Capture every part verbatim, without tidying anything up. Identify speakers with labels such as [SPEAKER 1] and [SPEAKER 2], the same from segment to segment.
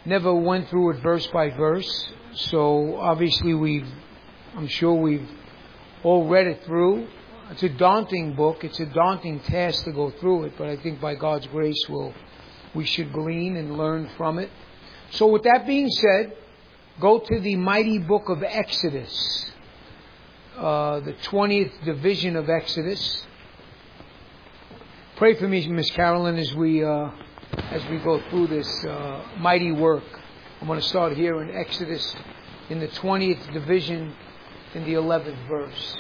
[SPEAKER 1] never went through it verse by verse. So obviously we've, I'm sure we've all read it through. It's a daunting book. It's a daunting task to go through it, but I think by God's grace we'll, we should glean and learn from it. So with that being said, go to the mighty book of Exodus, uh, the twentieth division of Exodus. Pray for me, Miss Carolyn, as we uh, as we go through this uh, mighty work. I'm going to start here in Exodus, in the twentieth division, in the eleventh verse.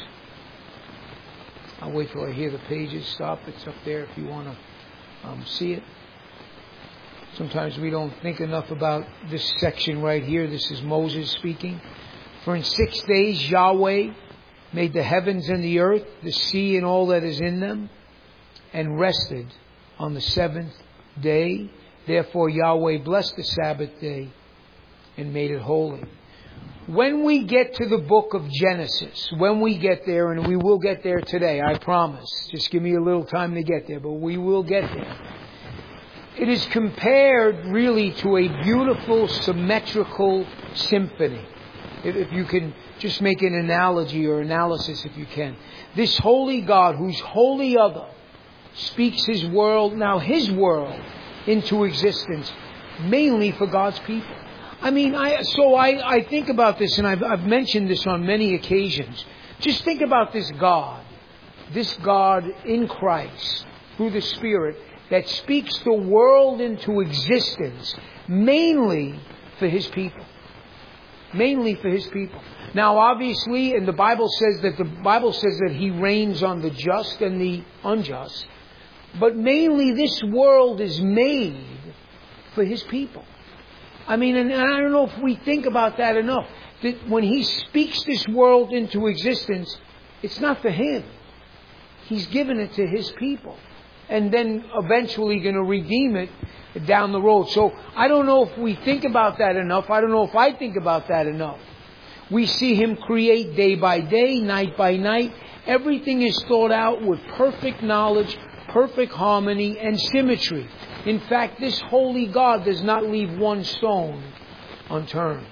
[SPEAKER 1] I'll wait till I hear the pages stop. It's up there if you want to um, see it. Sometimes we don't think enough about this section right here. This is Moses speaking. For in six days Yahweh made the heavens and the earth, the sea and all that is in them, and rested on the seventh day. Therefore Yahweh blessed the Sabbath day and made it holy. When we get to the book of Genesis, when we get there, and we will get there today, I promise. Just give me a little time to get there, but we will get there. It is compared really to a beautiful symmetrical symphony. If, if you can just make an analogy or analysis if you can. This holy God, who's holy other, speaks His world, now His world, into existence, mainly for God's people. I mean, I, so I, I think about this, and I've, I've mentioned this on many occasions. Just think about this God, this God in Christ, through the Spirit, that speaks the world into existence, mainly for His people. Mainly for His people. Now, obviously, and the Bible says that the Bible says that He reigns on the just and the unjust, but mainly this world is made for His people. I mean, and I don't know if we think about that enough. That when He speaks this world into existence, it's not for Him. He's given it to His people. And then eventually going to redeem it down the road. So I don't know if we think about that enough. I don't know if I think about that enough. We see Him create day by day, night by night. Everything is thought out with perfect knowledge, perfect harmony, and symmetry. In fact, this holy God does not leave one stone unturned.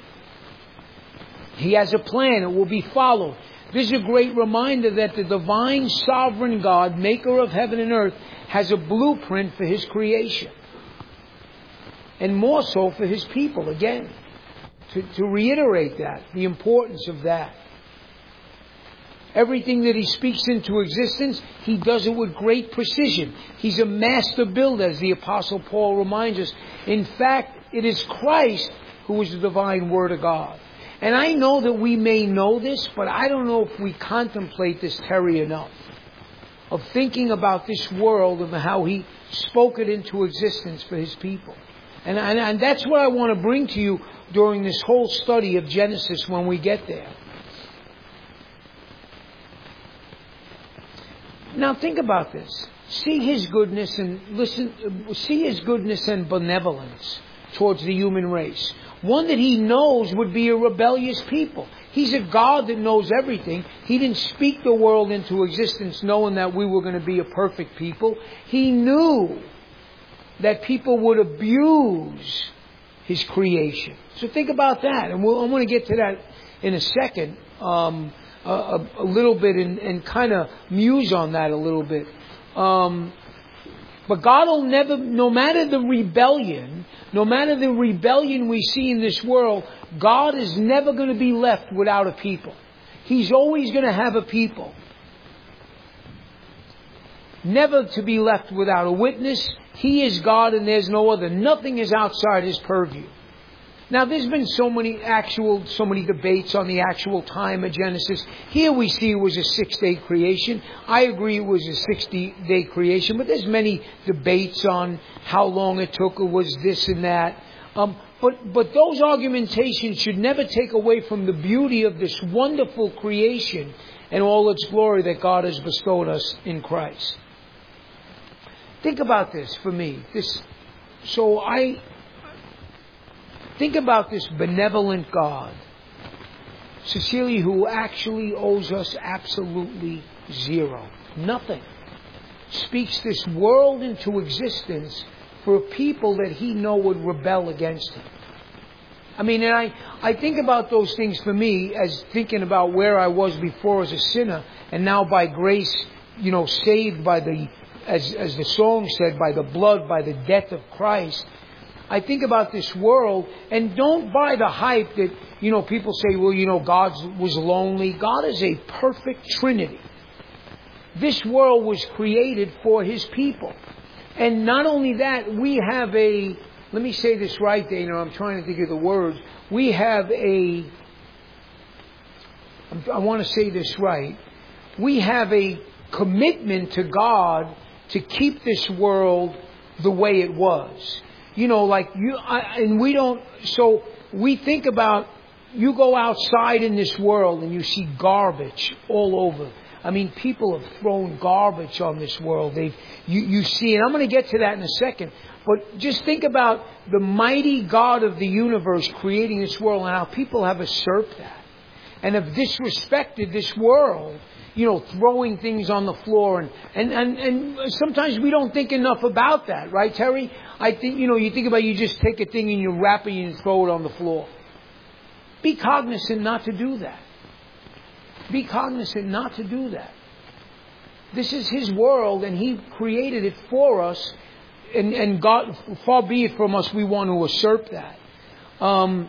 [SPEAKER 1] He has a plan. It will be followed. This is a great reminder that the divine sovereign God, maker of heaven and earth, has a blueprint for His creation. And more so for His people, again. To, to reiterate that, the importance of that. Everything that He speaks into existence, He does it with great precision. He's a master builder, as the Apostle Paul reminds us. In fact, it is Christ who is the divine Word of God. And I know that we may know this, but I don't know if we contemplate this, Terry, enough. Of thinking about this world and how He spoke it into existence for His people. And, and, and that's what I want to bring to you during this whole study of Genesis when we get there. Now think about this. See His goodness and listen. See His goodness and benevolence towards the human race. One that He knows would be a rebellious people. He's a God that knows everything. He didn't speak the world into existence knowing that we were going to be a perfect people. He knew that people would abuse His creation. So think about that. And we'll, I'm going to get to that in a second. Um, A, a, a little bit and, and kind of muse on that a little bit. Um, but God will never, no matter the rebellion, no matter the rebellion we see in this world, God is never going to be left without a people. He's always going to have a people. Never to be left without a witness. He is God and there's no other. Nothing is outside His purview. Now, there's been so many actual, so many debates on the actual time of Genesis. Here we see it was a six-day creation. I agree it was a sixty-day creation, but there's many debates on how long it took, or was this and that. Um, but, but those argumentations should never take away from the beauty of this wonderful creation and all its glory that God has bestowed us in Christ. Think about this for me. This, so I... Think about this benevolent God, Cecilia, who actually owes us absolutely zero. Nothing. Speaks this world into existence for a people that He know would rebel against Him. I mean, and I, I think about those things for me as thinking about where I was before as a sinner, and now by grace, you know, saved by the, as as the song said, by the blood, by the death of Christ. I think about this world, and don't buy the hype that, you know, people say, well, you know, God was lonely. God is a perfect Trinity. This world was created for His people. And not only that, we have a, let me say this right, Dana, I'm trying to think of the words. We have a, I want to say this right. We have a commitment to God to keep this world the way it was. You know, like you, I, and we don't, so we think about, you go outside in this world and you see garbage all over. I mean, people have thrown garbage on this world. They've, you, you see, and I'm going to get to that in a second. But just think about the mighty God of the universe creating this world and how people have usurped that. And have disrespected this world, you know, throwing things on the floor. And, and, and, and sometimes we don't think enough about that, right, Terry? I think, you know, you think about you just take a thing and you wrap it and throw it on the floor. Be cognizant not to do that. Be cognizant not to do that. This is His world and He created it for us. And, and God, far be it from us, we want to usurp that. Um,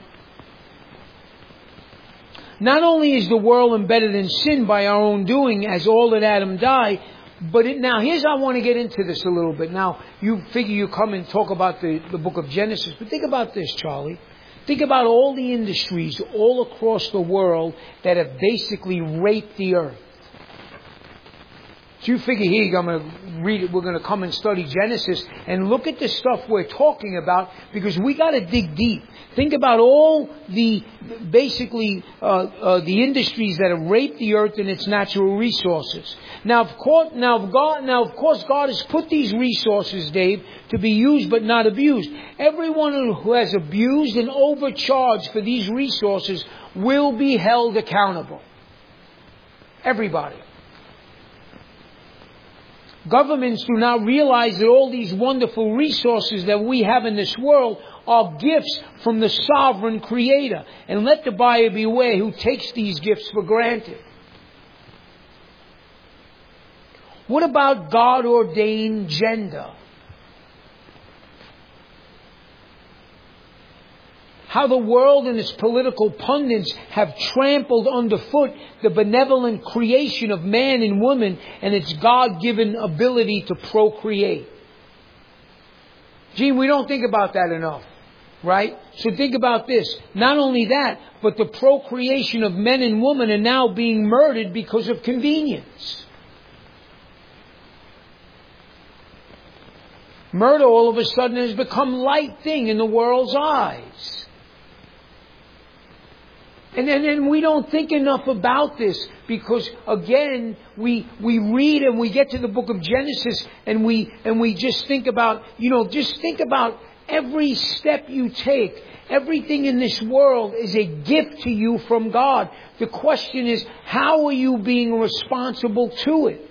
[SPEAKER 1] not only is the world embedded in sin by our own doing, as all that Adam died, but it, now here's I want to get into this a little bit. Now, you figure you come and talk about the, the book of Genesis, but think about this, Charlie. Think about all the industries all across the world that have basically raped the earth. So you figure here, I'm going to read it, we're going to come and study Genesis and look at the stuff we're talking about, because we got to dig deep. Think about all the, basically, uh, uh, the industries that have raped the earth and its natural resources. Now, of course, now, God, now, of course, God has put these resources, Dave, to be used but not abused. Everyone who has abused and overcharged for these resources will be held accountable. Everybody. Governments do not realize that all these wonderful resources that we have in this world are gifts from the sovereign Creator. And let the buyer beware who takes these gifts for granted. What about God-ordained gender? How the world and its political pundits have trampled underfoot the benevolent creation of man and woman and its God-given ability to procreate. Gee, we don't think about that enough, right? So think about this. Not only that, but the procreation of men and women are now being murdered because of convenience. Murder all of a sudden has become a light thing in the world's eyes. And then and we don't think enough about this because, again, we we read and we get to the book of Genesis and we and we just think about, you know, just think about every step you take. Everything in this world is a gift to you from God. The question is, how are you being responsible to it?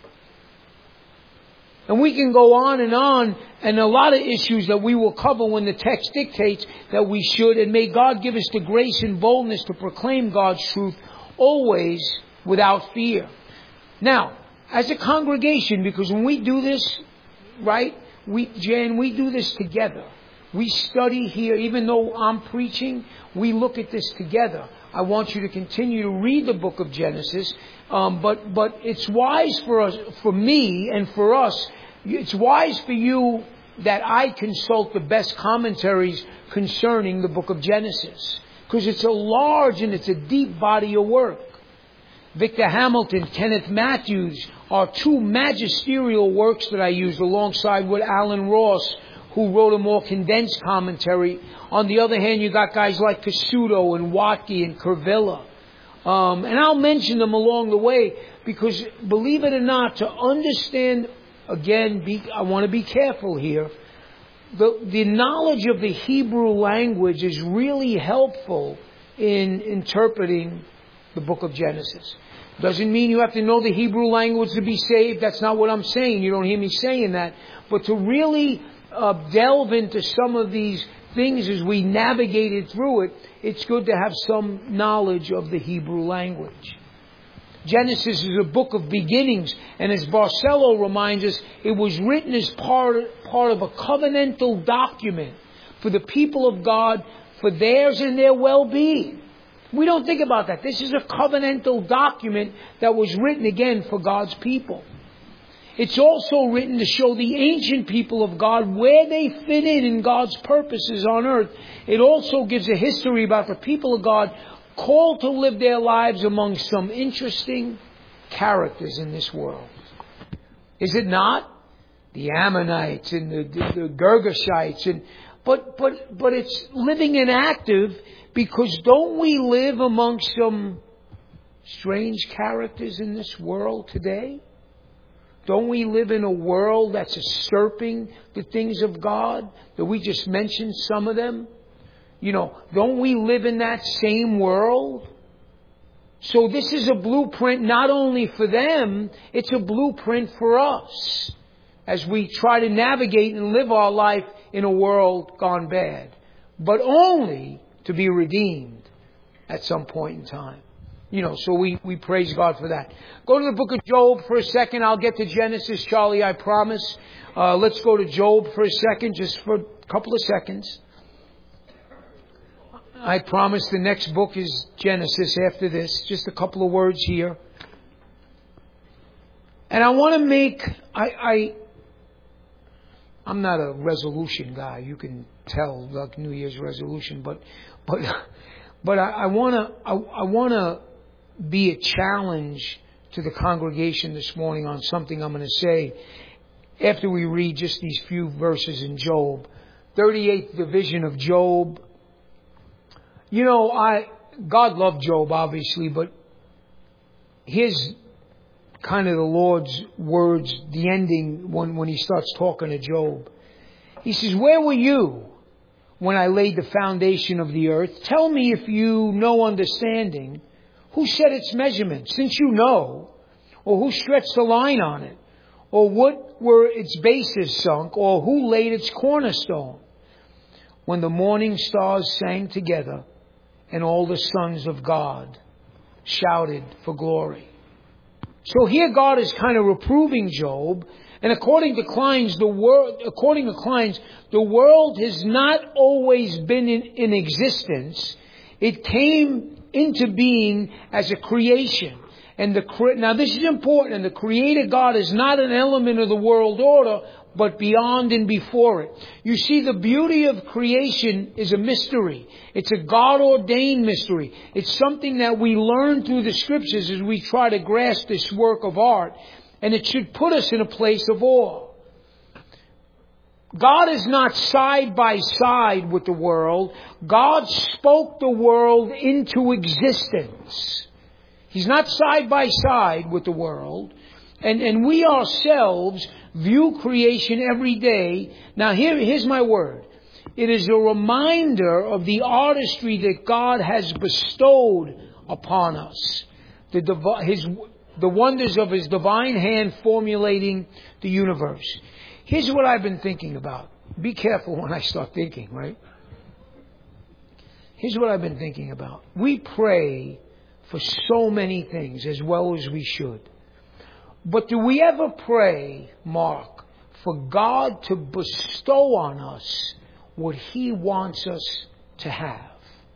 [SPEAKER 1] And we can go on and on, and a lot of issues that we will cover when the text dictates that we should. And may God give us the grace and boldness to proclaim God's truth always without fear. Now, as a congregation, because when we do this, right, we, Jan, we do this together. We study here, even though I'm preaching, we look at this together. I want you to continue to read the book of Genesis. Um, but but it's wise for us, for me and for us, it's wise for you that I consult the best commentaries concerning the book of Genesis. Because it's a large and it's a deep body of work. Victor Hamilton, Kenneth Matthews are two magisterial works that I use alongside with Alan Ross, who wrote a more condensed commentary. On the other hand, you got guys like Cassuto and Watke and Curvilla. Um, and I'll mention them along the way because, believe it or not, to understand, again, be, I want to be careful here, the, the knowledge of the Hebrew language is really helpful in interpreting the book of Genesis. Doesn't mean you have to know the Hebrew language to be saved. That's not what I'm saying. You don't hear me saying that. But to really uh, delve into some of these things as we navigated through it, it's good to have some knowledge of the Hebrew language. Genesis is a book of beginnings, and as Barcelo reminds us, it was written as part, part of a covenantal document for the people of God, for theirs and their well-being. We don't think about that. This is a covenantal document that was written again for God's people. It's also written to show the ancient people of God where they fit in in God's purposes on earth. It also gives a history about the people of God called to live their lives among some interesting characters in this world. Is it not? The Ammonites and the, the, the Girgashites. And, but, but, but it's living and active, because don't we live among some strange characters in this world today? Don't we live in a world that's usurping the things of God? That we just mentioned some of them. You know, don't we live in that same world? So this is a blueprint not only for them, it's a blueprint for us as we try to navigate and live our life in a world gone bad. But only to be redeemed at some point in time. You know, so we, we praise God for that. Go to the book of Job for a second. I'll get to Genesis, Charlie, I promise. Uh, let's go to Job for a second, just for a couple of seconds. I promise the next book is Genesis after this. Just a couple of words here. And I want to make, I, I, I'm not a resolution guy. You can tell, like New Year's resolution, but, but, but I, I want to, I, I want to be a challenge to the congregation this morning on something I'm going to say after we read just these few verses in Job. thirty-eighth division of Job. You know, I, God loved Job, obviously, but here's kind of the Lord's words, the ending when, when he starts talking to Job. He says, "Where were you when I laid the foundation of the earth? Tell me if you know understanding. Who set its measurement, since you know? Or who stretched the line on it? Or what were its bases sunk? Or who laid its cornerstone? When the morning stars sang together, and all the sons of God shouted for glory." So here God is kind of reproving Job. And according to Kleins, the world, according to Kleins, the world has not always been in, in existence. It came into being as a creation. And the now this is important. And the Creator God is not an element of the world order, but beyond and before it. You see, the beauty of creation is a mystery. It's a God-ordained mystery. It's something that we learn through the Scriptures as we try to grasp this work of art. And it should put us in a place of awe. God is not side by side with the world. God spoke the world into existence. He's not side by side with the world. And, and we ourselves view creation every day. Now here, here's my word. It is a reminder of the artistry that God has bestowed upon us. The, divi- his, the wonders of His divine hand formulating the universe. Here's what I've been thinking about. Be careful when I start thinking, right? Here's what I've been thinking about. We pray for so many things as well as we should. But do we ever pray, Mark, for God to bestow on us what He wants us to have?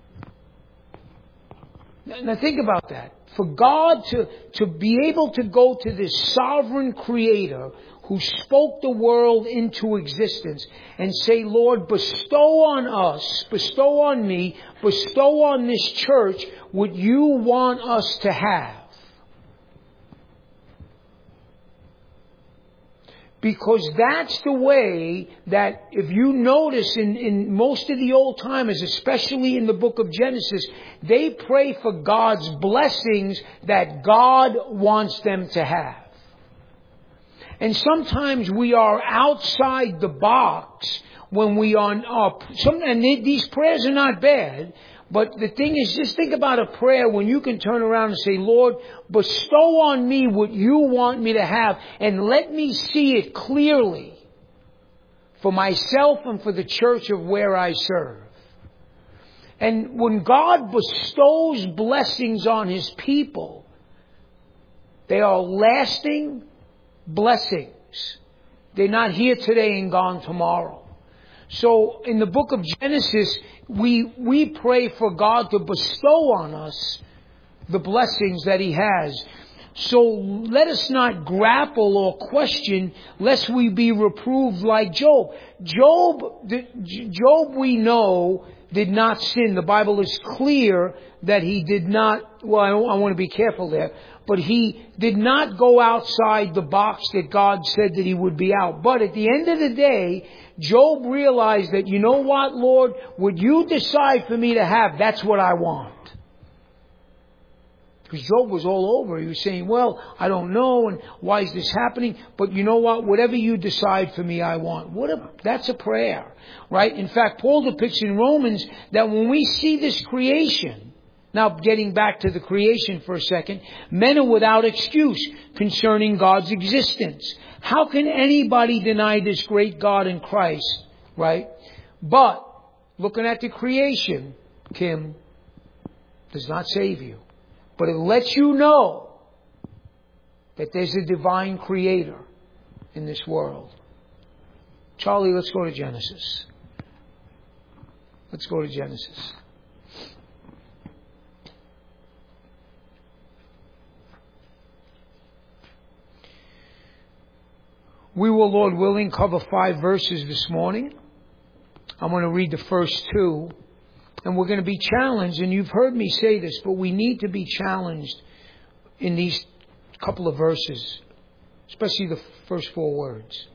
[SPEAKER 1] Now think about that. For God to, to be able to go to this sovereign Creator who spoke the world into existence and say, "Lord, bestow on us, bestow on me, bestow on this church what you want us to have." Because that's the way that, if you notice in, in most of the old timers, especially in the book of Genesis, they pray for God's blessings that God wants them to have. And sometimes we are outside the box when we are, uh, some, and they, these prayers are not bad. But the thing is, just think about a prayer when you can turn around and say, "Lord, bestow on me what you want me to have, and let me see it clearly for myself and for the church of where I serve. And when God bestows blessings on His people, they are lasting blessings. They're not here today and gone tomorrow. So in the book of Genesis, we we pray for God to bestow on us the blessings that He has. So let us not grapple or question lest we be reproved like Job. Job, Job we know did not sin. The Bible is clear that he did not, well, I, I want to be careful there, but he did not go outside the box that God said that he would be out. But at the end of the day, Job realized that, you know what, Lord, what you decide for me to have, that's what I want. Because Job was all over. He was saying, well, I don't know, and why is this happening? But you know what? Whatever you decide for me, I want. What a, that's a prayer, right? In fact, Paul depicts in Romans that when we see this creation, now getting back to the creation for a second, men are without excuse concerning God's existence. How can anybody deny this great God in Christ, right? But looking at the creation, Kim, does not save you. But it lets you know that there's a divine creator in this world. Charlie, let's go to Genesis. Let's go to Genesis. We will, Lord willing, cover five verses this morning. I'm going to read the first two. And we're going to be challenged, and you've heard me say this, but we need to be challenged in these couple of verses, especially the first four words.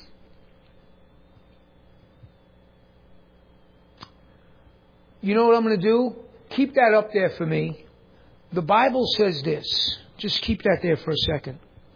[SPEAKER 1] You know what I'm going to do? Keep that up there for me. The Bible says this. Just keep that there for a second.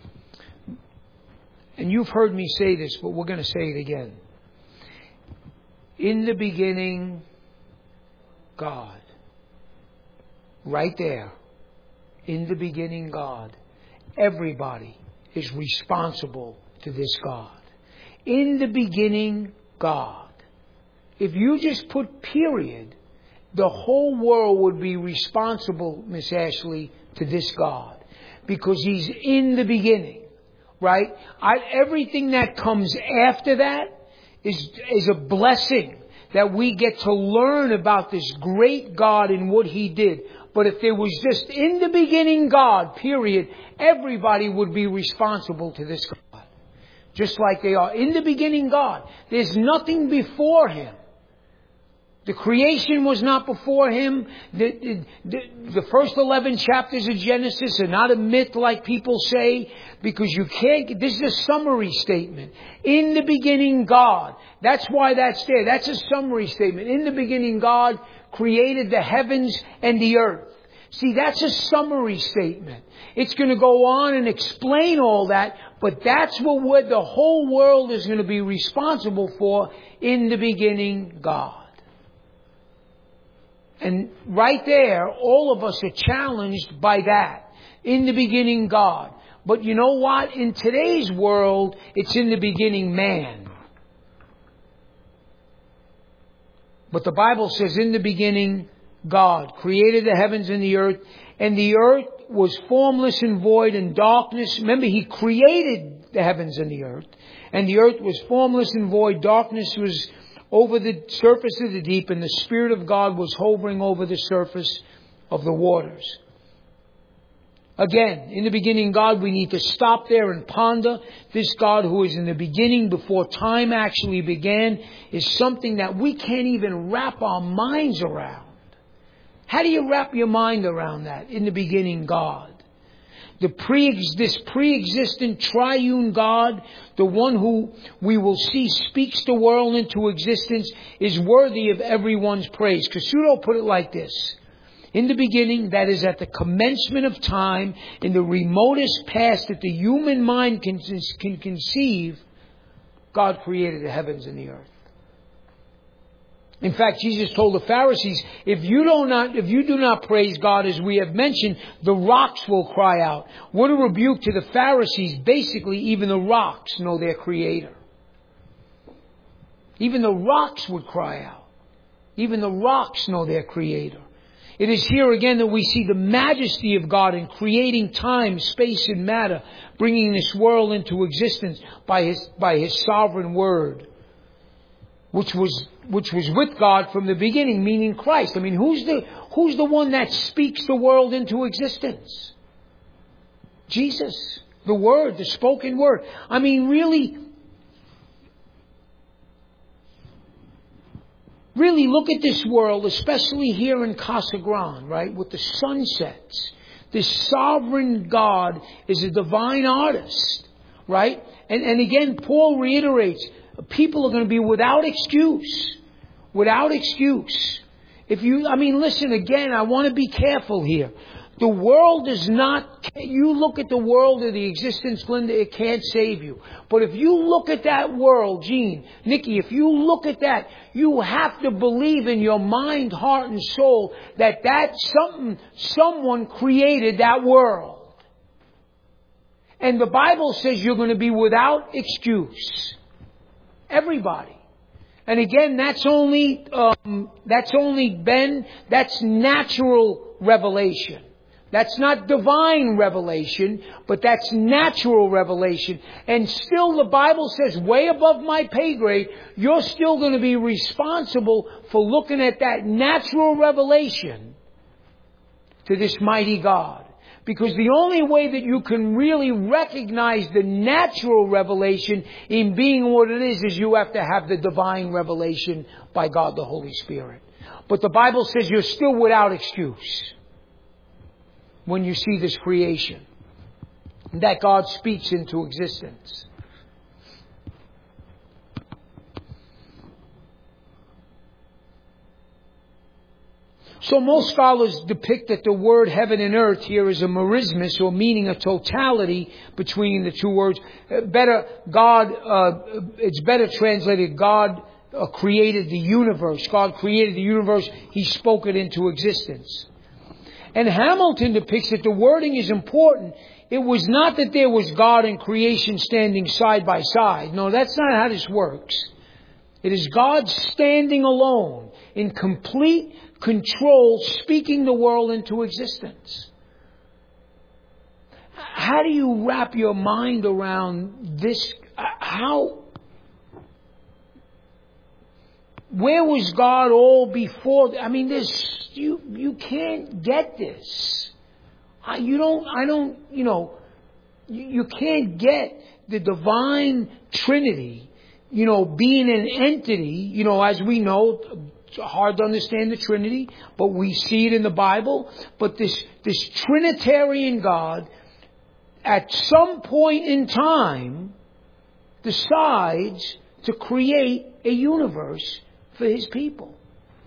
[SPEAKER 1] And you've heard me say this, but we're going to say it again. In the beginning, God. Right there. In the beginning, God. Everybody is responsible to this God. In the beginning, God. If you just put period, the whole world would be responsible, Miss Ashley, to this God. Because He's in the beginning. Right? I, everything that comes after that is, is a blessing. That we get to learn about this great God and what He did. But if there was just in the beginning God, period, everybody would be responsible to this God. Just like they are. In the beginning God. There's nothing before Him. The creation was not before Him. The, the, the first eleven chapters of Genesis are not a myth like people say, because you can't, this is a summary statement. In the beginning, God. That's why that's there. That's a summary statement. In the beginning, God created the heavens and the earth. See, that's a summary statement. It's going to go on and explain all that, but that's what we're, the whole world is going to be responsible for. In the beginning, God. And right there, all of us are challenged by that. In the beginning, God. But you know what? In today's world, it's in the beginning, man. But the Bible says, in the beginning, God created the heavens and the earth. And the earth was formless and void, and darkness. Remember, He created the heavens and the earth. And the earth was formless and void. Darkness was over the surface of the deep, and the Spirit of God was hovering over the surface of the waters. Again, in the beginning, God, we need to stop there and ponder. This God who is in the beginning, before time actually began, is something that we can't even wrap our minds around. How do you wrap your mind around that? In the beginning, God. The pre, this pre-existent triune God, the one who we will see speaks the world into existence, is worthy of everyone's praise. Casuto put it like this. In the beginning, that is at the commencement of time, in the remotest past that the human mind can, can conceive, God created the heavens and the earth. In fact, Jesus told the Pharisees, if you do not, if you do not praise God, as we have mentioned, the rocks will cry out. What a rebuke to the Pharisees. Basically, even the rocks know their Creator. Even the rocks would cry out. Even the rocks know their Creator. It is here again that we see the majesty of God in creating time, space, and matter, bringing this world into existence by His, by His sovereign word, which was, which was with God from the beginning, meaning Christ. I mean, who's the, who's the one that speaks the world into existence? Jesus. The Word, the spoken Word. I mean, really, really look at this world, especially here in Casa Grande, right? With the sunsets. This sovereign God is a divine artist, right? And, and again, Paul reiterates, people are going to be without excuse. Without excuse. If you, I mean, listen again, I want to be careful here. The world is not, you look at the world of the existence, Glenda, it can't save you. But if you look at that world, Gene, Nikki, if you look at that, you have to believe in your mind, heart, and soul that that something, someone created that world. And the Bible says you're going to be without excuse. Everybody. And again, that's only, um, that's only been, that's natural revelation. That's not divine revelation, but that's natural revelation. And still the Bible says, way above my pay grade, you're still going to be responsible for looking at that natural revelation to this mighty God. Because the only way that you can really recognize the natural revelation in being what it is, is you have to have the divine revelation by God the Holy Spirit. But the Bible says you're still without excuse when you see this creation that God speaks into existence. So most scholars depict that the word heaven and earth here is a merismus, or meaning a totality between the two words. Better, God, uh, it's better translated, God uh, created the universe. God created the universe. He spoke it into existence. And Hamilton depicts that the wording is important. It was not that there was God and creation standing side by side. No, that's not how this works. It is God standing alone in complete control, speaking the world into existence. How do you wrap your mind around this? How? Where was God all before? I mean, this you you can't get this. I, you don't. I don't. You know, you, you can't get the divine Trinity. You know, being an entity. You know, as we know, it's hard to understand the Trinity, but we see it in the Bible. But this this Trinitarian God, at some point in time, decides to create a universe for His people.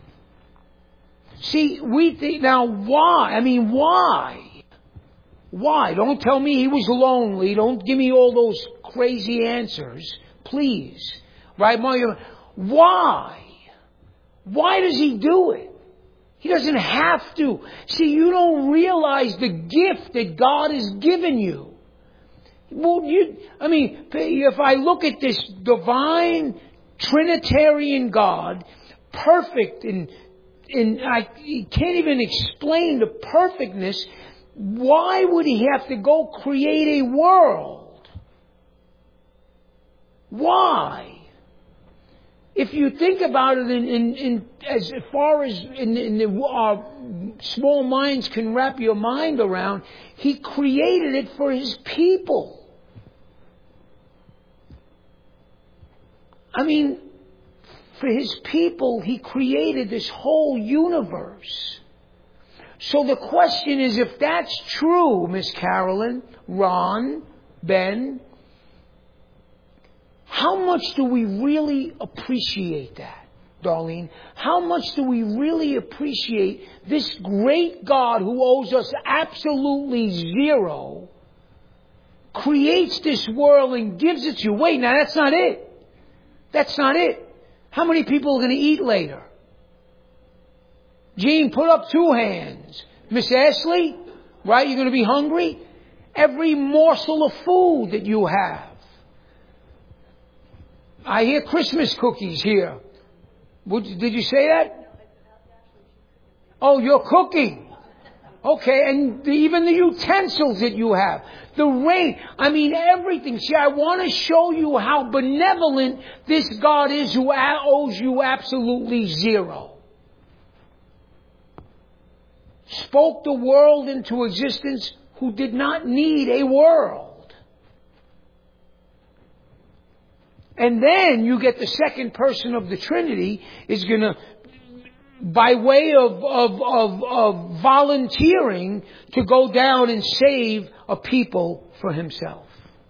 [SPEAKER 1] See, we think, now why? I mean, why? Why? Don't tell me He was lonely. Don't give me all those crazy answers. Please. Right, Mario? Why? Why does He do it? He doesn't have to. See, you don't realize the gift that God has given you. Well, you, I mean, if I look at this divine Trinitarian God, perfect in, in I can't even explain the perfectness. Why would He have to go create a world? Why? If you think about it, in, in, in as far as in, in the, our small minds can wrap your mind around, He created it for His people. I mean, for His people, He created this whole universe. So the question is, if that's true, Miss Carolyn, Ron, Ben, how much do we really appreciate that, Darlene? How much do we really appreciate this great God who owes us absolutely zero, creates this world and gives it to you? Wait, now that's not it. That's not it. How many people are going to eat later? Gene, put up two hands. Miss Ashley, right? You're going to be hungry? Every morsel of food that you have. I hear Christmas cookies here. Would, did you say that? Oh, you're cooking. Okay, and the, even the utensils that you have. The rain. I mean, everything. See, I want to show you how benevolent this God is who owes you absolutely zero. Spoke the world into existence who did not need a world. And then you get the second person of the Trinity is going to, by way of, of, of, of volunteering, to go down and save a people for himself.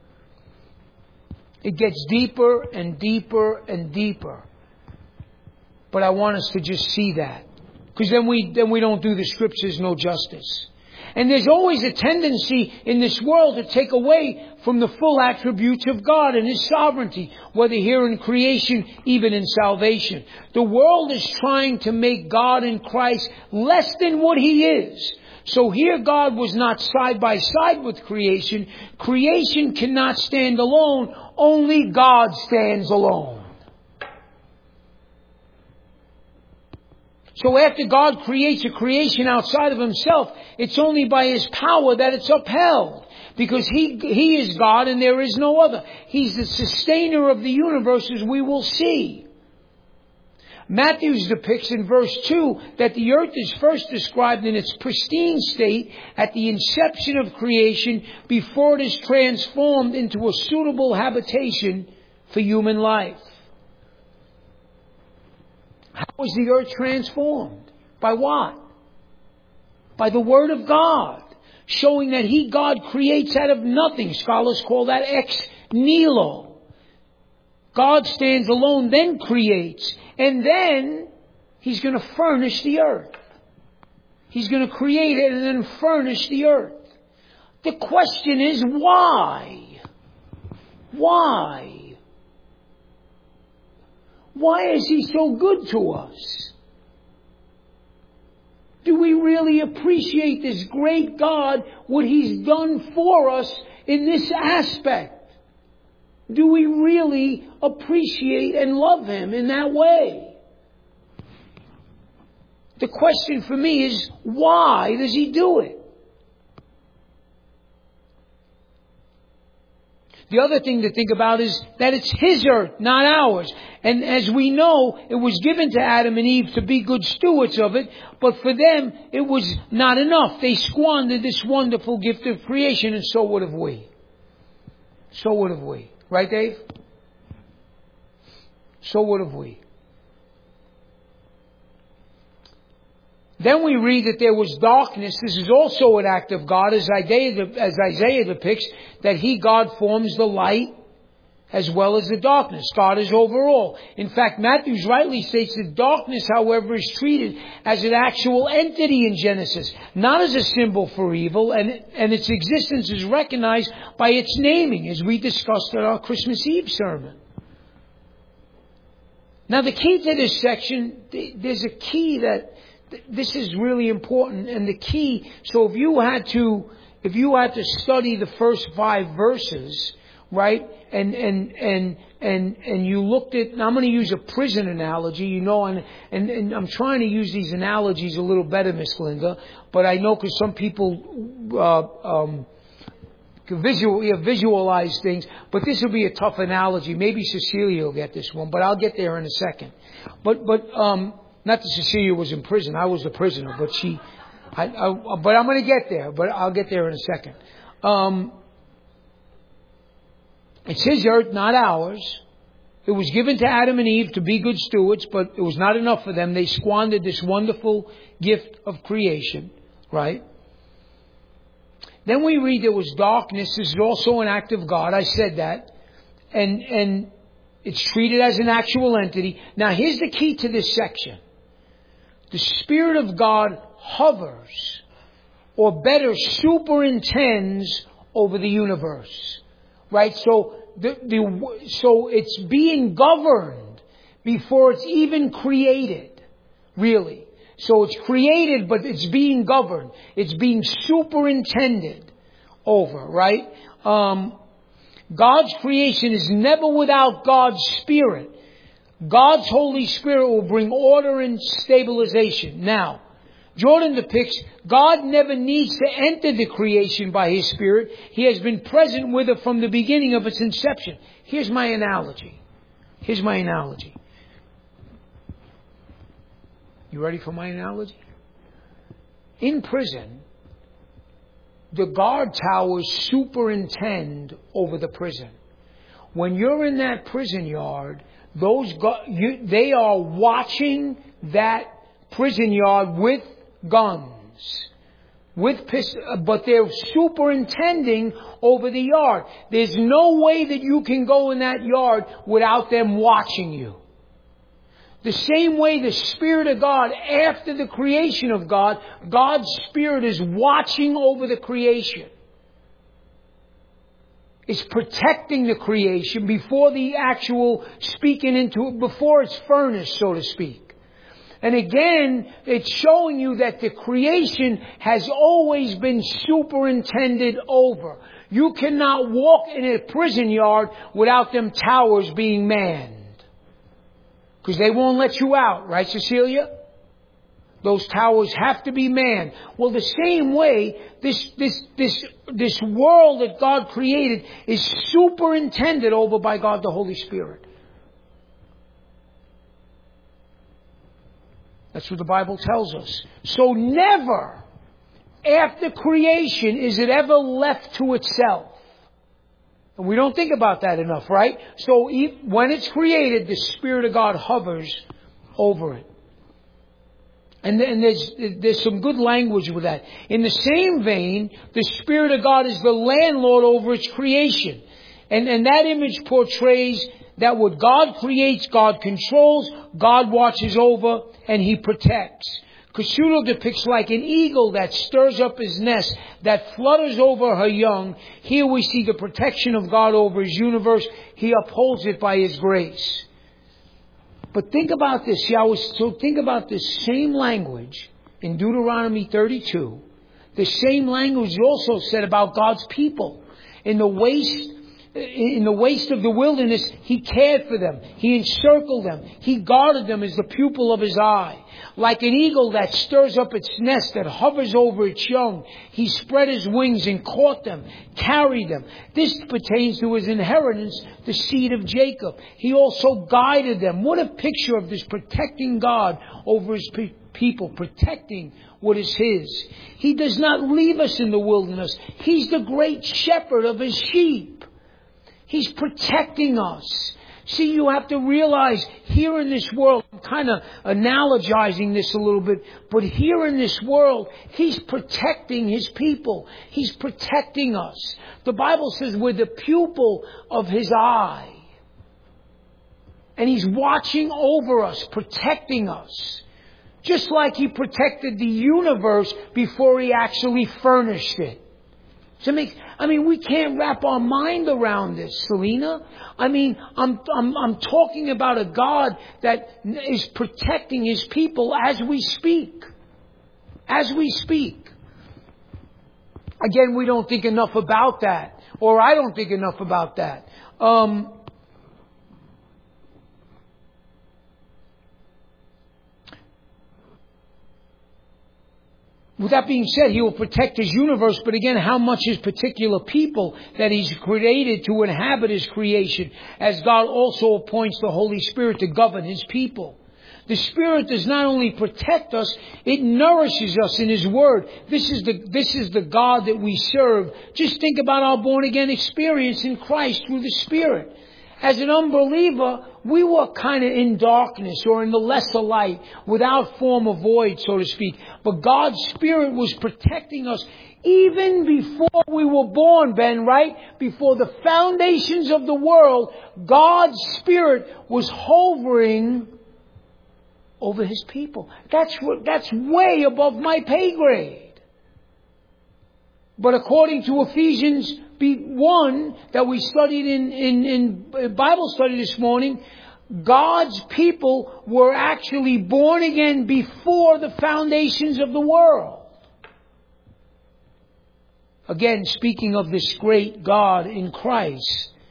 [SPEAKER 1] It gets deeper and deeper and deeper. But I want us to just see that. Because then we, then we don't do the scriptures no justice. And there's always a tendency in this world to take away from the full attributes of God and His sovereignty, whether here in creation, even in salvation. The world is trying to make God in Christ less than what He is. So here God was not side by side with creation. Creation cannot stand alone. Only God stands alone. So after God creates a creation outside of Himself, it's only by His power that it's upheld. Because He, He is God and there is no other. He's the sustainer of the universe, as we will see. Matthew depicts in verse two that the earth is first described in its pristine state at the inception of creation before it is transformed into a suitable habitation for human life. How is the earth transformed? By what? By the Word of God. Showing that He, God, creates out of nothing. Scholars call that ex nihilo. God stands alone, then creates. And then He's going to furnish the earth. He's going to create it and then furnish the earth. The question is why? Why? Why is He so good to us? Do we really appreciate this great God, what He's done for us in this aspect? Do we really appreciate and love Him in that way? The question for me is, why does He do it? The other thing to think about is that it's His earth, not ours. And as we know, it was given to Adam and Eve to be good stewards of it. But for them, it was not enough. They squandered this wonderful gift of creation, and so would have we. So would have we. Right, Dave? So would have we. Then we read that there was darkness. This is also an act of God, as Isaiah, as Isaiah depicts, that He, God, forms the light as well as the darkness. God is over all. In fact, Matthew rightly states that darkness, however, is treated as an actual entity in Genesis, not as a symbol for evil, and, and its existence is recognized by its naming, as we discussed in our Christmas Eve sermon. Now, the key to this section, there's a key that this is really important, and the key, so if you had to, if you had to study the first five verses, right, and, and, and, and, and you looked at, now I'm going to use a prison analogy, you know, and, and, and I'm trying to use these analogies a little better, Miss Linda, but I know because some people, uh, um, visual, yeah, visualize things, but this will be a tough analogy. Maybe Cecilia will get this one, but I'll get there in a second. But, but, um, Not that Cecilia was in prison. I was a prisoner, but she, I, I, but I'm going to get there, but I'll get there in a second. Um, it's His earth, not ours. It was given to Adam and Eve to be good stewards, but it was not enough for them. They squandered this wonderful gift of creation, right? Then we read there was darkness. This is also an act of God. I said that. And, and it's treated as an actual entity. Now, here's the key to this section. The Spirit of God hovers, or better, superintends over the universe. Right? So, the, the, so it's being governed before it's even created. Really. So it's created, but it's being governed. It's being superintended over, right? Um, God's creation is never without God's Spirit. God's Holy Spirit will bring order and stabilization. Now, Jordan depicts God never needs to enter the creation by His Spirit. He has been present with it from the beginning of its inception. Here's my analogy. Here's my analogy. You ready for my analogy? In prison, the guard towers superintend over the prison. When you're in that prison yard, those gu- you, they are watching that prison yard with guns, with pist- but they're superintending over the yard. There's no way that you can go in that yard without them watching you. The same way the Spirit of God, after the creation of God, God's Spirit is watching over the creation. It's protecting the creation before the actual speaking into it, before it's furnished, so to speak. And again, it's showing you that the creation has always been superintended over. You cannot walk in a prison yard without them towers being manned. Because they won't let you out, right, Cecilia? Those towers have to be manned. Well, the same way, this this this this world that God created is superintended over by God the Holy Spirit. That's what the Bible tells us. So never, after creation, is it ever left to itself. And we don't think about that enough, right? So when it's created, the Spirit of God hovers over it. And, and there's, there's some good language with that. In the same vein, the Spirit of God is the landlord over its creation. And, and that image portrays that what God creates, God controls, God watches over, and He protects. Cthulhu depicts like an eagle that stirs up his nest, that flutters over her young. Here we see the protection of God over His universe. He upholds it by His grace. But think about this. See, I was, so think about this same language in Deuteronomy thirty-two. The same language is also said about God's people. In the waste, in the waste of the wilderness, He cared for them. He encircled them. He guarded them as the pupil of His eye. Like an eagle that stirs up its nest, that hovers over its young, He spread His wings and caught them, carried them. This pertains to His inheritance, the seed of Jacob. He also guided them. What a picture of this protecting God over His pe- people, protecting what is His. He does not leave us in the wilderness. He's the great shepherd of His sheep. He's protecting us. See, you have to realize here in this world, I'm kind of analogizing this a little bit, but here in this world, He's protecting His people. He's protecting us. The Bible says we're the pupil of His eye. And He's watching over us, protecting us. Just like He protected the universe before He actually furnished it. So make, I mean, we can't wrap our mind around this, Selena. I mean, I'm, I'm, I'm talking about a God that is protecting His people as we speak. As we speak. Again, we don't think enough about that. Or I don't think enough about that. Um, With that being said, He will protect His universe, but again, how much His particular people that He's created to inhabit His creation, as God also appoints the Holy Spirit to govern His people. The Spirit does not only protect us, it nourishes us in His Word. This is the, this is the God that we serve. Just think about our born again experience in Christ through the Spirit. As an unbeliever, we were kind of in darkness or in the lesser light, without form or void, so to speak. But God's Spirit was protecting us even before we were born, Ben, right? Before the foundations of the world, God's Spirit was hovering over His people. That's what, that's way above my pay grade. But according to Ephesians one that we studied in, in, in Bible study this morning, God's people were actually born again before the foundations of the world. Again, speaking of this great God in Christ,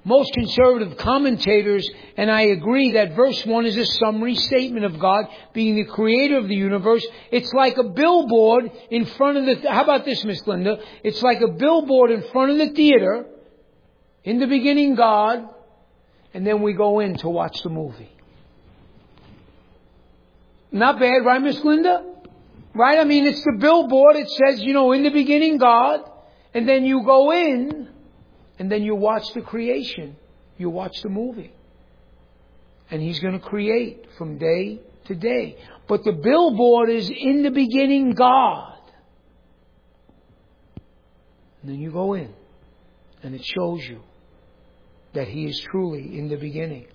[SPEAKER 1] most conservative commentators, and I agree that verse one is a summary statement of God being the creator of the universe. It's like a billboard in front of the, how about this, Miss Linda? It's like a billboard in front of the theater. In the beginning, God, and then we go in to watch the movie. Not bad, right, Miss Linda? Right? I mean, it's the billboard. It says, you know, in the beginning, God. And then you go in, and then you watch the creation. You watch the movie. And He's going to create from day to day. But the billboard is in the beginning, God. And then you go in, and it shows you that He is truly in the beginning.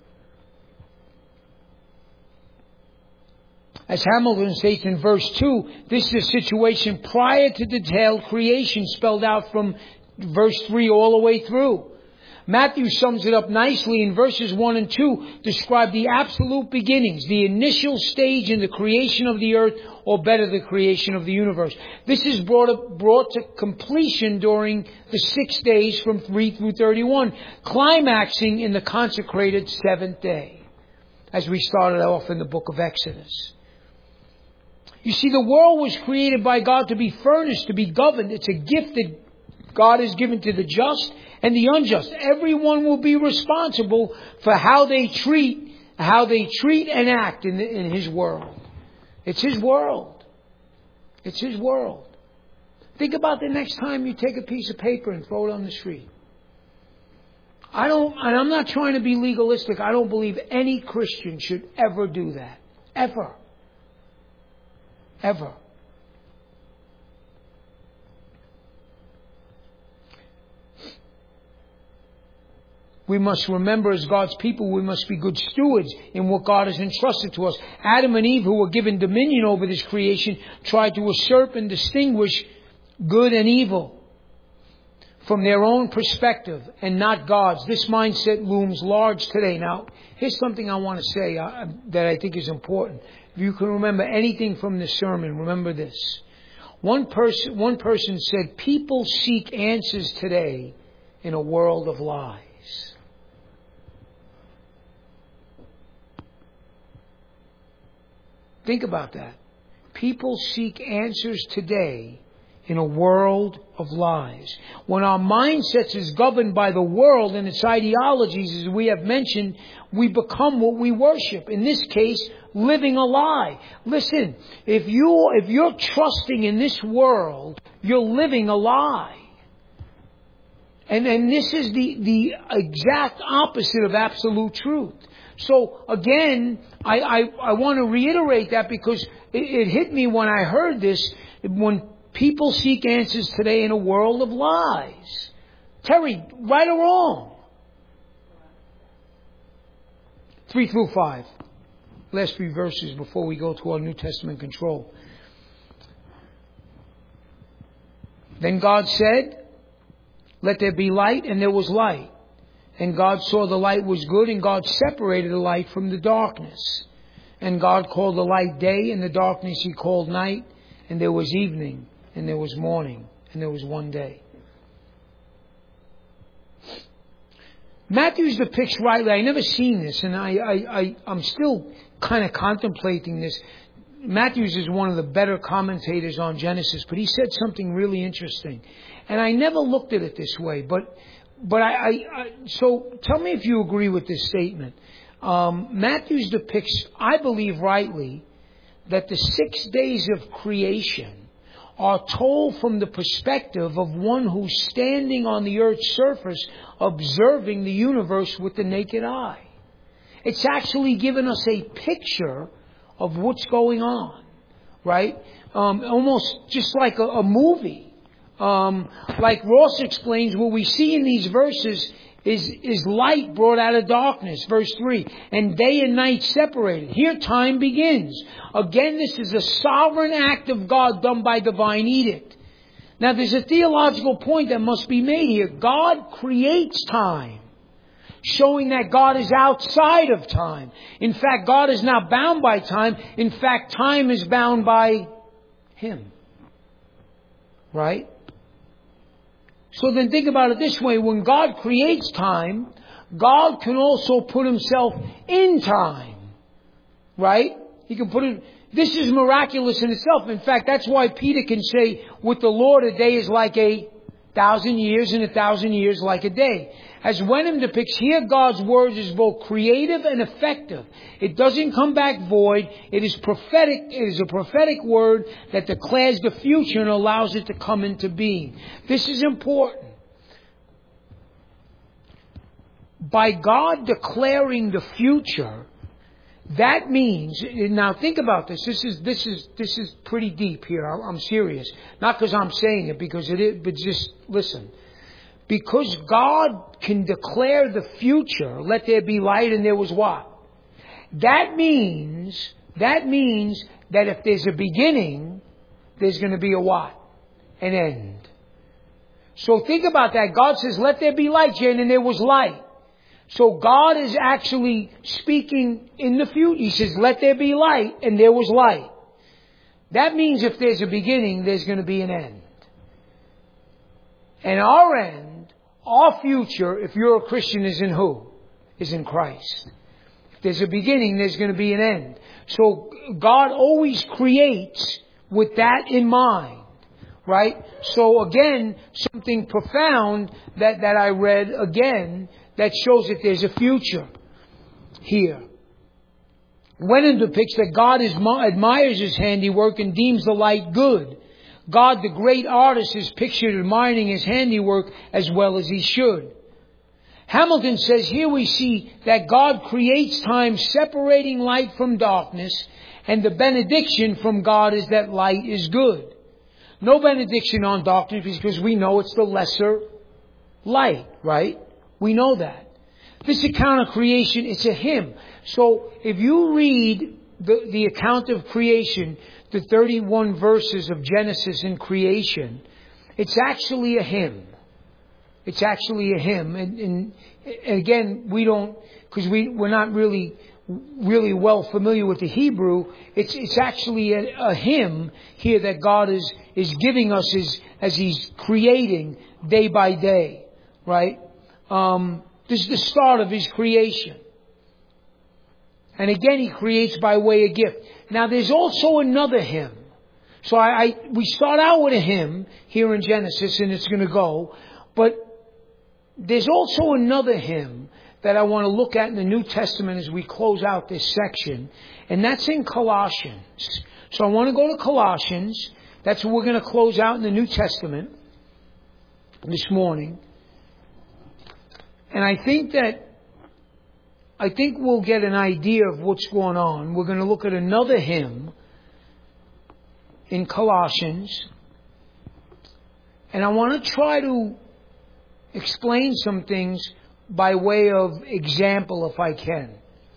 [SPEAKER 1] As Hamilton states in verse two, this is a situation prior to detailed creation spelled out from verse three all the way through. Matthew sums it up nicely in verses one and two, describe the absolute beginnings, the initial stage in the creation of the earth, or better, the creation of the universe. This is brought, up, brought to completion during the six days from three through thirty-one, climaxing in the consecrated seventh day, as we started off in the book of Exodus. You see, the world was created by God to be furnished, to be governed. It's a gift that God has given to the just and the unjust. Everyone will be responsible for how they treat, how they treat and act in, the, in His world. It's His world. It's His world. Think about the next time you take a piece of paper and throw it on the street. I don't, and I'm not trying to be legalistic. I don't believe any Christian should ever do that. Ever. Ever. We must remember, as God's people, we must be good stewards in what God has entrusted to us. Adam and Eve, who were given dominion over this creation, tried to usurp and distinguish good and evil from their own perspective and not God's. This mindset looms large today. Now, here's something I want to say uh, that I think is important. If you can remember anything from this sermon, remember this. One person, one person said, people seek answers today in a world of lies. Think about that. People seek answers today in a world of lies. When our mindsets is governed by the world and its ideologies, as we have mentioned, we become what we worship. In this case, living a lie. Listen, if you if you're trusting in this world, you're living a lie. And and this is the, the exact opposite of absolute truth. So again, I, I, I want to reiterate that because it, it hit me when I heard this, when people seek answers today in a world of lies. Terry, right or wrong? Three through five. Last three verses before we go to our New Testament control. Then God said, let there be light, and there was light. And God saw the light was good, and God separated the light from the darkness. And God called the light day, and the darkness He called night. And there was evening, and there was morning, and there was one day. Matthews depicts rightly. I never seen this, and I, I, I, I'm still kind of contemplating this. Matthews is one of the better commentators on Genesis, but he said something really interesting. And I never looked at it this way, but but I, I, I so tell me if you agree with this statement. Um, Matthews depicts, I believe rightly, that the six days of creation are told from the perspective of one who's standing on the earth's surface observing the universe with the naked eye. It's actually given us a picture of what's going on, right? Um, almost just like a, a movie. Um, like Ross explains, what we see in these verses is, is light brought out of darkness, verse three, and day and night separated. Here time begins. Again, this is a sovereign act of God done by divine edict. Now, there's a theological point that must be made here. God creates time, showing that God is outside of time. In fact, God is not bound by time. In fact, time is bound by Him. Right? So then think about it this way. When God creates time, God can also put himself in time. Right? He can put it... This is miraculous in itself. In fact, that's why Peter can say, with the Lord a day is like a thousand years, and a thousand years like a day. As Wenham depicts, here God's word is both creative and effective. It doesn't come back void. It is prophetic. It is a prophetic word that declares the future and allows it to come into being. This is important. By God declaring the future, that means, now think about this. This is this is this is pretty deep here. I'm serious. Not because I'm saying it, because it is, but just listen. Because God can declare the future, let there be light, and there was what? That means that means that if there's a beginning, there's going to be a what? An end. So think about that. God says, "Let there be light," Jen, and there was light. So God is actually speaking in the future. He says, "Let there be light," and there was light. That means if there's a beginning, there's going to be an end. And our end, our future, if you're a Christian, is in who? Is in Christ. If there's a beginning, there's going to be an end. So God always creates with that in mind. Right? So again, something profound that, that I read again, that shows that there's a future here. Wenham depicts that God is, admires his handiwork and deems the light good. God, the great artist, is pictured admiring his handiwork as well as he should. Hamilton says, here we see that God creates time separating light from darkness, and the benediction from God is that light is good. No benediction on darkness, because we know it's the lesser light, right? We know that. This account of creation, it's a hymn. So if you read the, the account of creation, the thirty-one verses of Genesis in creation, it's actually a hymn. It's actually a hymn. And, and, and again, we don't, because we, we're not really, really well familiar with the Hebrew. It's, it's actually a, a hymn here that God is, is giving us as, as He's creating day by day, right? Um, this is the start of His creation. And again, He creates by way of gift. Now, there's also another hymn. So I, I we start out with a hymn here in Genesis, and it's going to go. But there's also another hymn that I want to look at in the New Testament as we close out this section. And that's in Colossians. So I want to go to Colossians. That's what we're going to close out in the New Testament this morning. And I think that, I think we'll get an idea of what's going on. We're going to look at another hymn in Colossians. And I want to try to explain some things by way of example, if I can.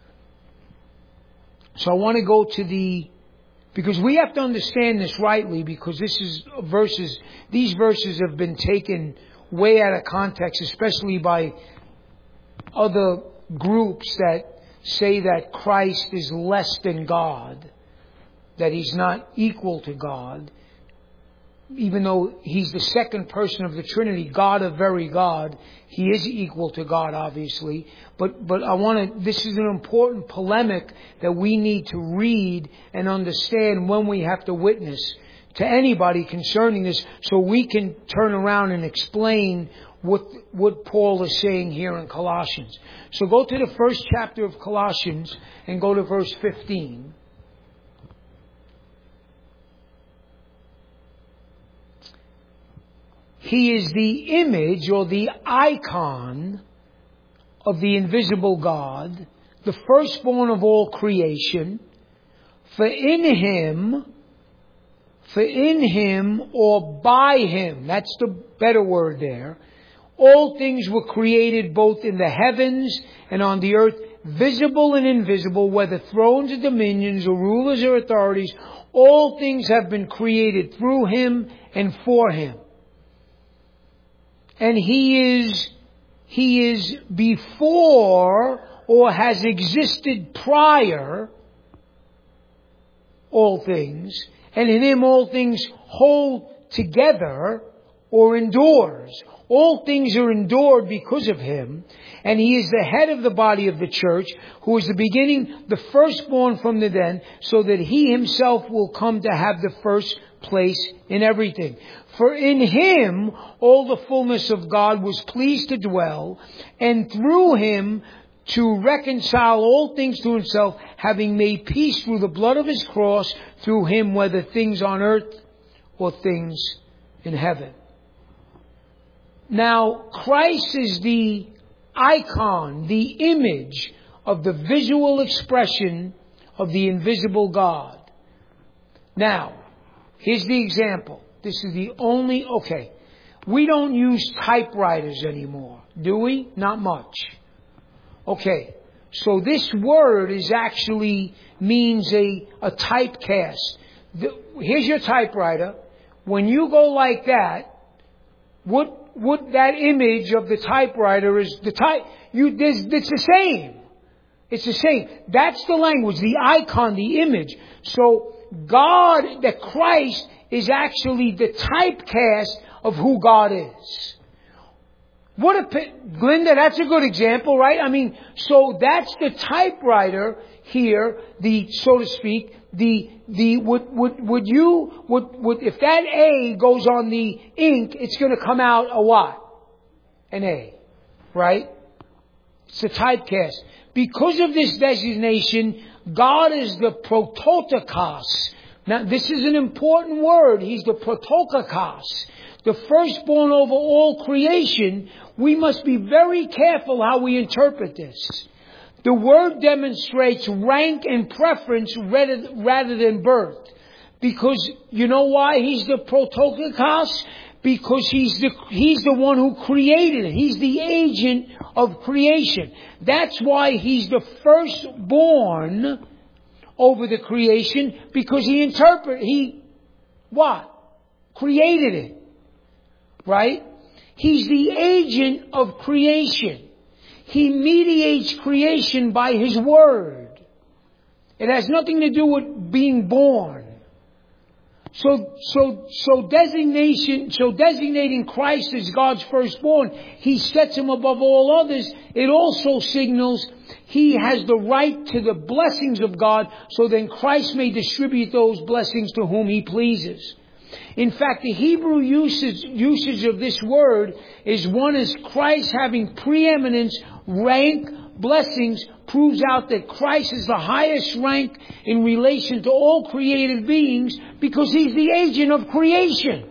[SPEAKER 1] So I want to go to the, because we have to understand this rightly, because this is verses, these verses have been taken way out of context, especially by other groups that say that Christ is less than God, that He's not equal to God, even though He's the second person of the Trinity, God of very God. He is equal to God, obviously. But but I want to, this is an important polemic that we need to read and understand when we have to witness to anybody concerning this, so we can turn around and explain what what Paul is saying here in Colossians. So go to the first chapter of Colossians and go to verse fifteen. He is the image or the icon of the invisible God, the firstborn of all creation. For in Him, for in Him or by Him, that's the better word there, all things were created both in the heavens and on the earth, visible and invisible, whether thrones or dominions or rulers or authorities. All things have been created through Him and for Him. And He is, He is before or has existed prior all things. And in Him all things hold together or endures. All things are endured because of Him. And He is the head of the body of the church, who is the beginning, the firstborn from the dead, so that He Himself will come to have the first place in everything. For in Him all the fullness of God was pleased to dwell, and through Him to reconcile all things to Himself, having made peace through the blood of His cross, through Him, whether things on earth or things in heaven. Now, Christ is the icon, the image of the visual expression of the invisible God. Now, here's the example. This is the only, okay. We don't use typewriters anymore, do we? Not much. Okay. So this word is actually means a, a typecast. The, here's your typewriter. When you go like that, what what that image of the typewriter is the type you there's it's the same. It's the same. That's the language, the icon, the image. So God, that Christ is actually the typecast of who God is. What a, Glinda, that's a good example, right? I mean, so that's the typewriter here, the, so to speak, the, the, would, would, would you, would, would, if that A goes on the ink, it's going to come out a what? An A, right? It's a typecast. Because of this designation, God is the prototokos. Now, this is an important word. He's the prototokos, the firstborn over all creation. We must be very careful how we interpret this. The word demonstrates rank and preference rather, rather than birth. Because, you know why he's the prototokos? Because he's the, he's the one who created it. He's the agent of creation. That's why he's the firstborn over the creation, because he interpret, he, what? Created it. Right? He's the agent of creation. He mediates creation by His Word. It has nothing to do with being born. So, so, so designation, so designating Christ as God's firstborn, He sets Him above all others. It also signals He has the right to the blessings of God, so then Christ may distribute those blessings to whom He pleases. In fact, the Hebrew usage, usage of this word is one as Christ having preeminence, rank, blessings, proves out that Christ is the highest rank in relation to all created beings because He's the agent of creation.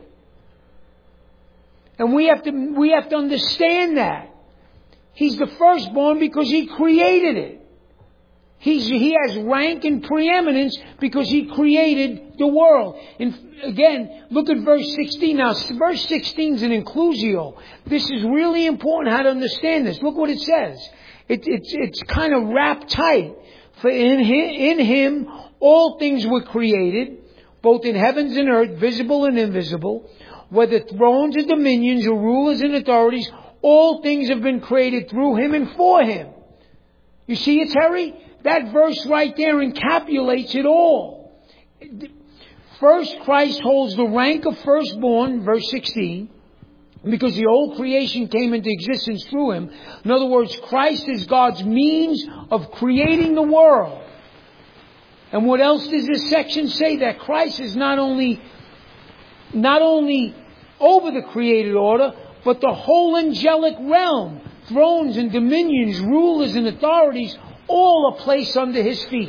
[SPEAKER 1] And we have to, we have to understand that. He's the firstborn because He created it. He's, he has rank and preeminence because He created the world. And again, look at verse sixteen. Now, verse sixteen is an inclusio. This is really important how to understand this. Look what it says. It, it's, it's kind of wrapped tight. For in him, in Him all things were created, both in heavens and earth, visible and invisible, whether thrones or dominions or rulers and authorities, all things have been created through Him and for Him. You see it, Terry? That verse right there encapsulates it all. First, Christ holds the rank of firstborn, verse sixteen, because the old creation came into existence through Him. In other words, Christ is God's means of creating the world. And what else does this section say? That Christ is not only, not only over the created order, but the whole angelic realm, thrones and dominions, rulers and authorities, all are placed under His feet.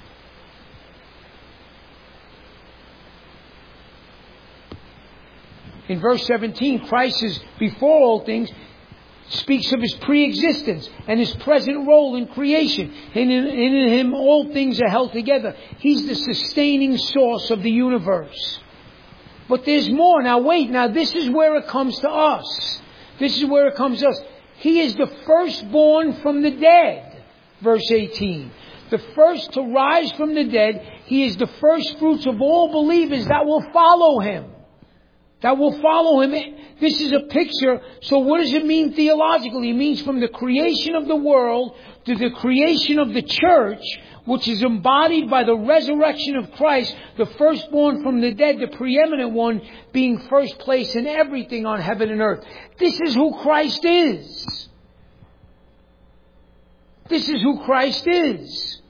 [SPEAKER 1] In verse seventeen, Christ is before all things, speaks of His pre-existence and His present role in creation. And in, in Him all things are held together. He's the sustaining source of the universe. But there's more. Now wait, now this is where it comes to us. This is where it comes to us. He is the firstborn from the dead. Verse eighteen. The first to rise from the dead. He is the first fruits of all believers that will follow Him. That will follow Him. This is a picture. So what does it mean theologically? It means from the creation of the world to the creation of the church, which is embodied by the resurrection of Christ, the firstborn from the dead, the preeminent one, being first place in everything on heaven and earth. This is who Christ is. This is who Christ is.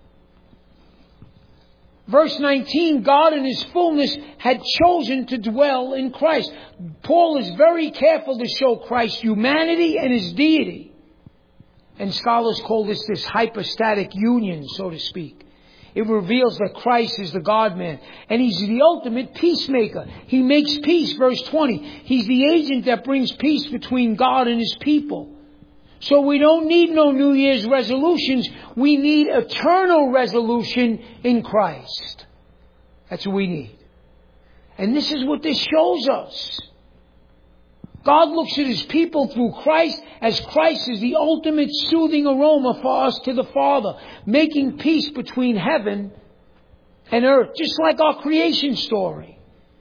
[SPEAKER 1] Verse nineteen, God in His fullness had chosen to dwell in Christ. Paul is very careful to show Christ's humanity and His deity. And scholars call this this hypostatic union, so to speak. It reveals that Christ is the God-man. And He's the ultimate peacemaker. He makes peace, verse twenty. He's the agent that brings peace between God and His people. So we don't need no New Year's resolutions. We need eternal resolution in Christ. That's what we need. And this is what this shows us. God looks at His people through Christ, as Christ is the ultimate soothing aroma for us to the Father, making peace between heaven and earth, just like our creation story.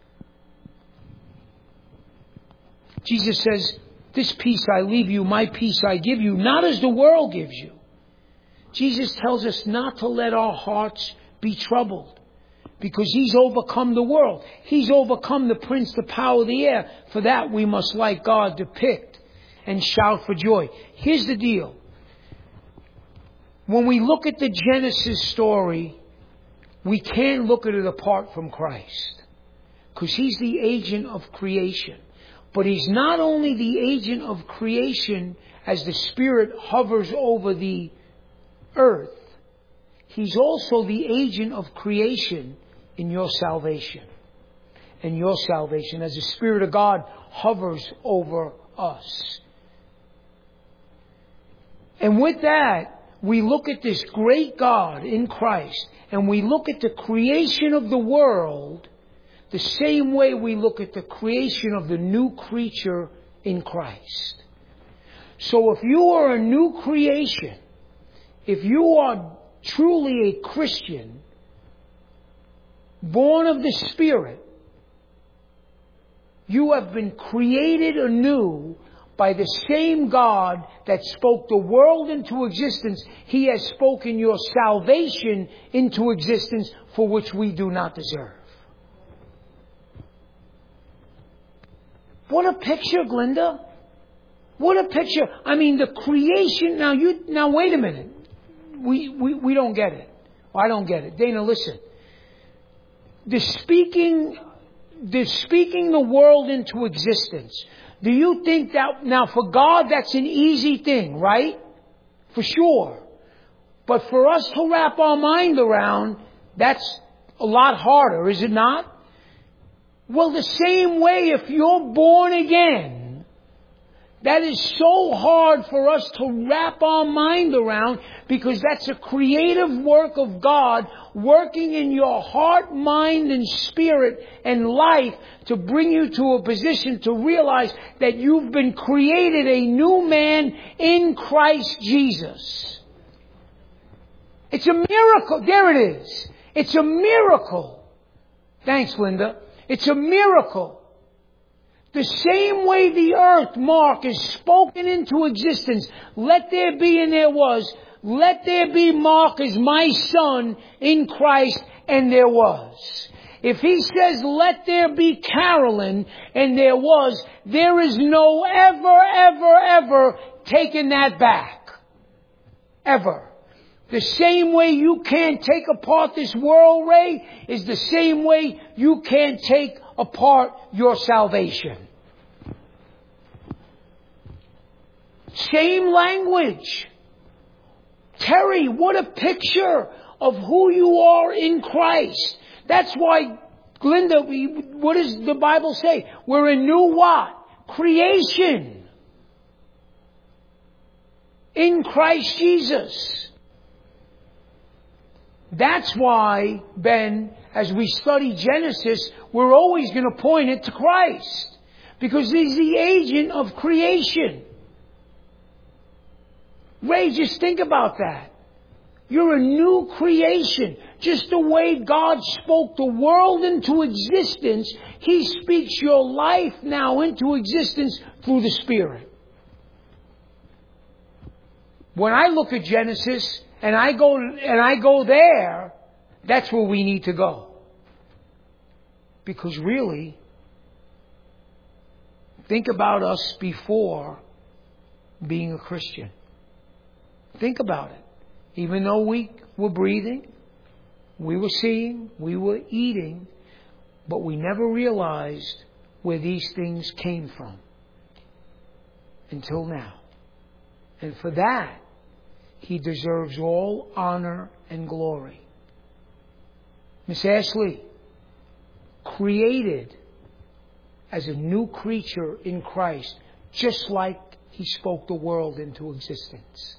[SPEAKER 1] Jesus says, "This peace I leave you, my peace I give you, not as the world gives you." Jesus tells us not to let our hearts be troubled, because He's overcome the world. He's overcome the prince, the power of the air. For that we must, like God, depict and shout for joy. Here's the deal. When we look at the Genesis story, we can't look at it apart from Christ, because He's the agent of creation. But He's not only the agent of creation as the Spirit hovers over the earth. He's also the agent of creation in your salvation. In your salvation, as the Spirit of God hovers over us. And with that, we look at this great God in Christ, and we look at the creation of the world the same way we look at the creation of the new creature in Christ. So if you are a new creation, if you are truly a Christian, born of the Spirit, you have been created anew by the same God that spoke the world into existence. He has spoken your salvation into existence, for which we do not deserve. What a picture, Glinda. What a picture. I mean, the creation. Now, you, now wait a minute. We, we, we don't get it. Well, I don't get it. Dana, listen. The speaking, the speaking the world into existence. Do you think that, now for God that's an easy thing, right? For sure. But for us to wrap our mind around, that's a lot harder, is it not? Well, the same way, if you're born again, that is so hard for us to wrap our mind around, because that's a creative work of God working in your heart, mind, and spirit and life to bring you to a position to realize that you've been created a new man in Christ Jesus. It's a miracle. There it is. It's a miracle. Thanks, Linda. It's a miracle. The same way the earth, Mark, is spoken into existence. Let there be and there was. Let there be, Mark, as my son in Christ, and there was. If He says, let there be Carolyn, and there was, there is no ever, ever, ever taking that back. Ever. The same way you can't take apart this world, Ray, is the same way you can't take apart your salvation. Same language. Terry, what a picture of who you are in Christ. That's why, Glinda, we, what does the Bible say? We're a new what? Creation. In Christ Jesus. That's why, Ben, as we study Genesis, we're always going to point it to Christ. Because He's the agent of creation. Ray, just think about that. You're a new creation. Just the way God spoke the world into existence, He speaks your life now into existence through the Spirit. When I look at Genesis, and I go and I go there, that's where we need to go. Because really, think about us before being a Christian. Think about it. Even though we were breathing, we were seeing, we were eating, but we never realized where these things came from until now. And for that, He deserves all honor and glory. Miss Ashley, created as a new creature in Christ, just like He spoke the world into existence.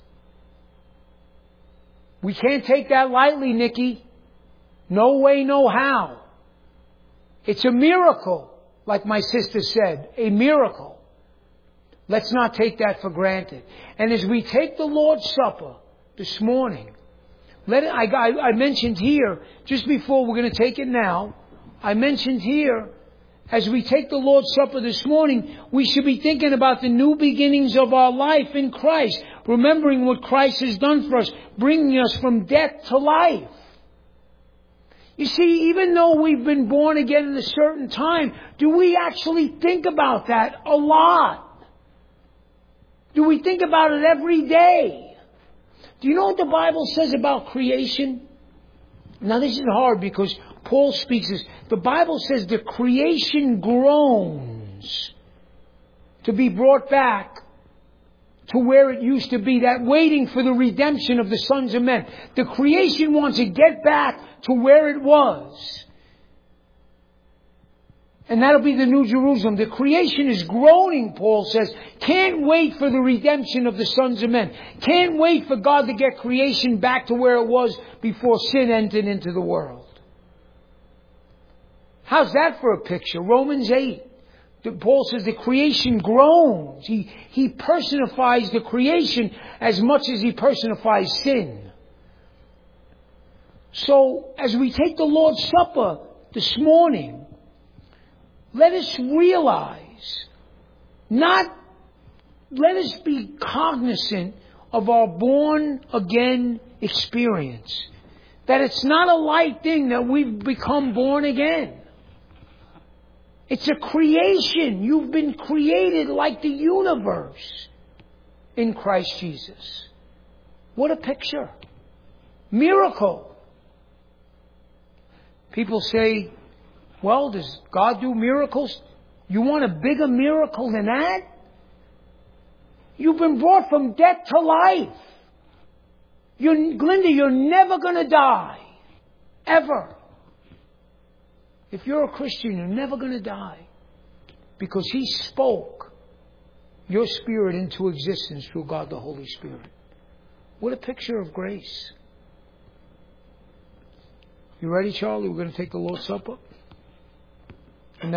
[SPEAKER 1] We can't take that lightly, Nikki. No way, no how. It's a miracle, like my sister said, a miracle. Let's not take that for granted. And as we take the Lord's Supper this morning, let it, I, I, I mentioned here, just before we're going to take it now, I mentioned here, as we take the Lord's Supper this morning, we should be thinking about the new beginnings of our life in Christ, remembering what Christ has done for us, bringing us from death to life. You see, even though we've been born again at a certain time, do we actually think about that a lot? Do we think about it every day? Do you know what the Bible says about creation? Now this is hard because Paul speaks this. The Bible says the creation groans to be brought back to where it used to be, that waiting for the redemption of the sons of men. The creation wants to get back to where it was. And that'll be the New Jerusalem. The creation is groaning, Paul says. Can't wait for the redemption of the sons of men. Can't wait for God to get creation back to where it was before sin entered into the world. How's that for a picture? Romans eight. Paul says the creation groans. He, he personifies the creation as much as he personifies sin. So, as we take the Lord's Supper this morning, let us realize, not, let us be cognizant of our born again experience. That it's not a light thing that we've become born again. It's a creation. You've been created like the universe in Christ Jesus. What a picture. Miracle. People say, well, does God do miracles? You want a bigger miracle than that? You've been brought from death to life. You're, Glinda, you're never going to die. Ever. If you're a Christian, you're never going to die. Because He spoke your spirit into existence through God the Holy Spirit. What a picture of grace. You ready, Charlie? We're going to take the Lord's Supper.